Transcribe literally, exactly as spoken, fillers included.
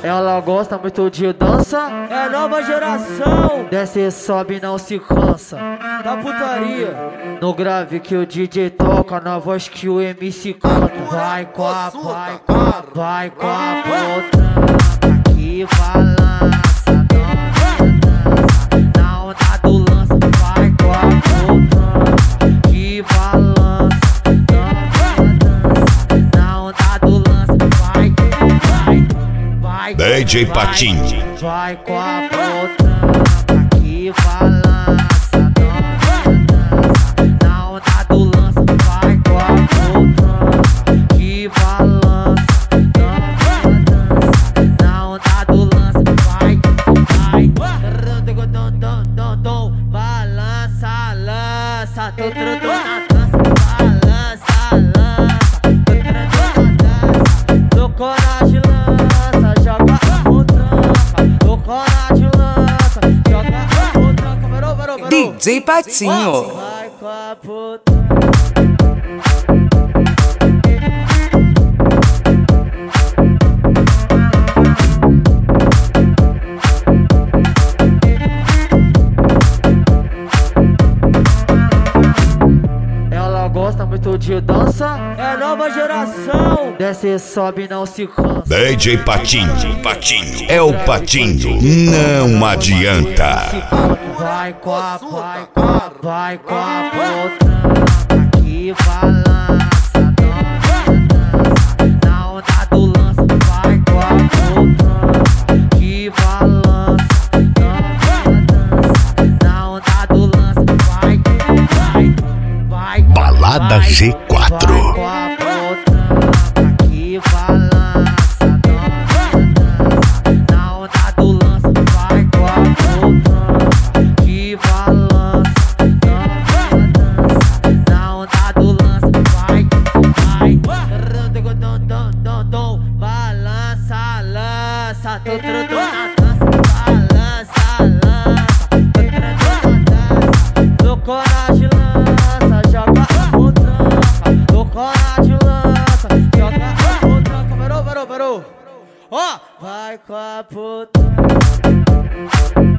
Ela gosta muito de dança, É nova geração desce, sobe, não se cansa. da putaria. No grave que o D J toca, na voz que o M C canta. Vai com a, vai com a, vai com a potranca que balança, dança, na onda do lança. Vai com a potranca que balança, dança, dança, na onda do lança. Vai, vai, vai. D J Patinho. Vai com a potranca que balança, dança, na onda do lança. Vai com a potranca que balança, dança, dança, na onda do lança. Vai, vai, dom, dom, dom, dom, balança, lança, tô trotando na dança, balança, lança, tô trotando na dança, tô coragem, lança, joga a potranca, tô coragem, lança, joga a potranca, varou, varou, varou. D J Patinho. Vai com a potranca. Ela gosta muito de dança, É nova geração desce, sobe, não se cansa. D J Patinho. Patinho. É o Patinho. Não adianta. Vai com a, vai com a, vai com a potranca que balança, dança, na onda do lança. Vai com a potranca que balança, dança, dança, na onda do lança. Vai, vai, vai. Balada G quatro. Vai com a potranca que balança, dança, na onda do lança. Vai com a potranca que balança, dança, dança, na onda do lança. Vai, vai, dom, dom, dom, dom, balança, lança, tô trotando na dança, balança, lança, tô trotando na dança, tô coragem, lança, joga a potranca, tô coragem, lança, joga a potranca, varou, varou, varou. Ó, vai com a potranca.